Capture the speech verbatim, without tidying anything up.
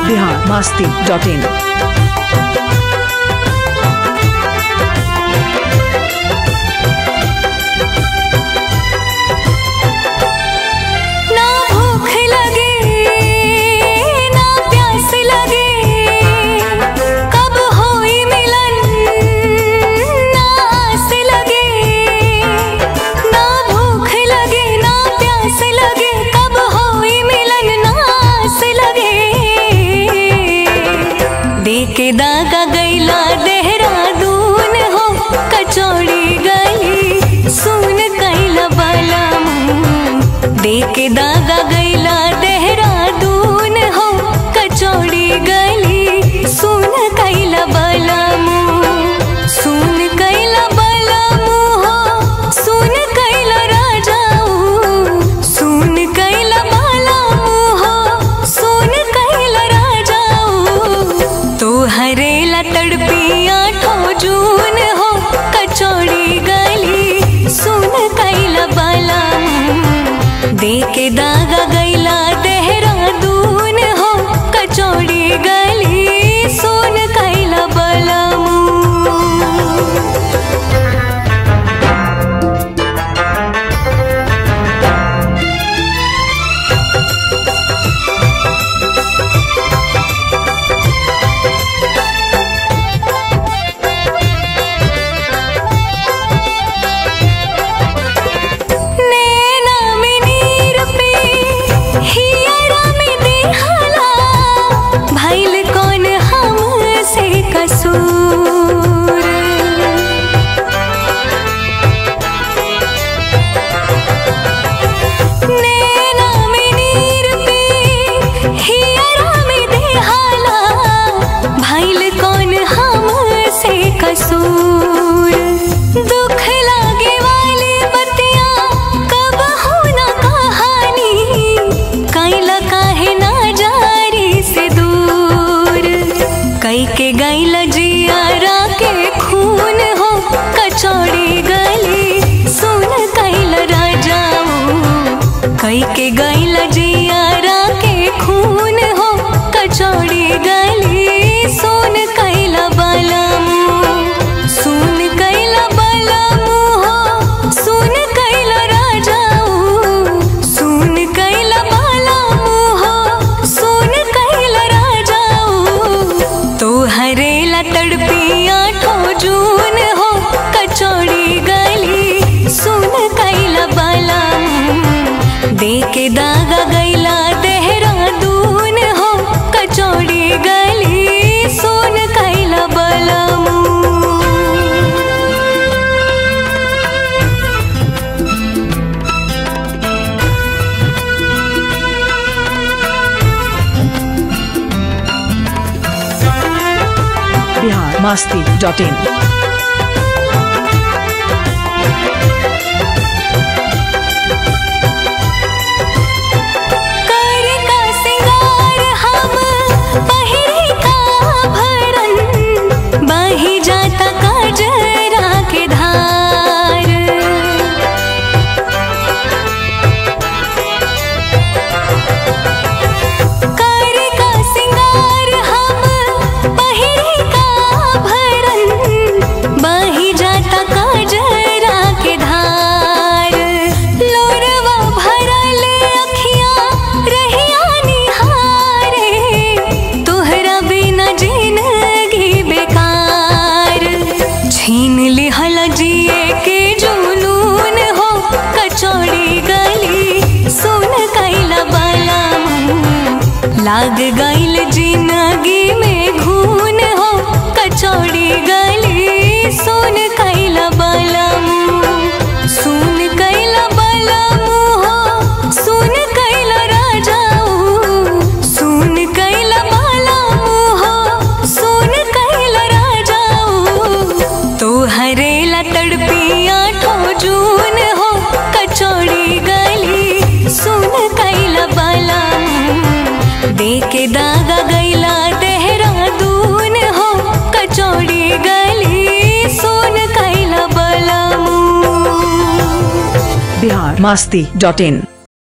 Bihar Masti dot in. के दागा गैला देहरादून हो कचौड़ी गली सुन कैला बालामू। दे के दागा गैला देहरादून हो कचौड़ी गली सुन कैला बालामू। सुन कैला बालामू हो सुन कैला राजाऊ। सुन कैला बालामू हो सुन कैला राजाऊ। तो हरेला तड़पी आठों जून हो कचौड़ी गली सुन कैला बालामू। दे के दागा गैला देहरादून हो कचौड़ी गली सुन कैला बालामू। कसूर दुख लागे वाली बतियां कब हो ना कहानी। कैला काहे ना जारी से दूर कई के गैला जियारा के खून हो कचौड़ी गली सुन कैला राजाऊ। कई के गैला जियारा के खून हो कचौड़ी गली सुन कैला बालामू। सुन कैला बालामू हो सुन कैला राजाऊ। सुन कैला बालामू हो सुन कैला राजाऊ। तो हरेला तड़पी आठों जून हो कचौड़ी गली सुन कैला बालामू। दे के दागा गैला देहरादून हो कचौड़ी गली सुन कैला बालामू। बिहार मस्ती डॉट इन। छीन लिहल जिए के जुनून हो कचौड़ी गली सुन कैला बालामू। लाग गइल जिंदगी में घून हो कचौड़ी गली सुन कैला बालामू। सुन कैला बालामू हो सुन कैला राजाऊ। सुन कैला बालामू हो सुन कैला राजाऊ। तो हरेला तड़पी आठों जून हो कचौड़ी गली सुन कैला बालामू। दे के दागा गैला देहरादून हो कचौड़ी गली सुन कैला बालामू। बिहार मस्ती डॉट इन।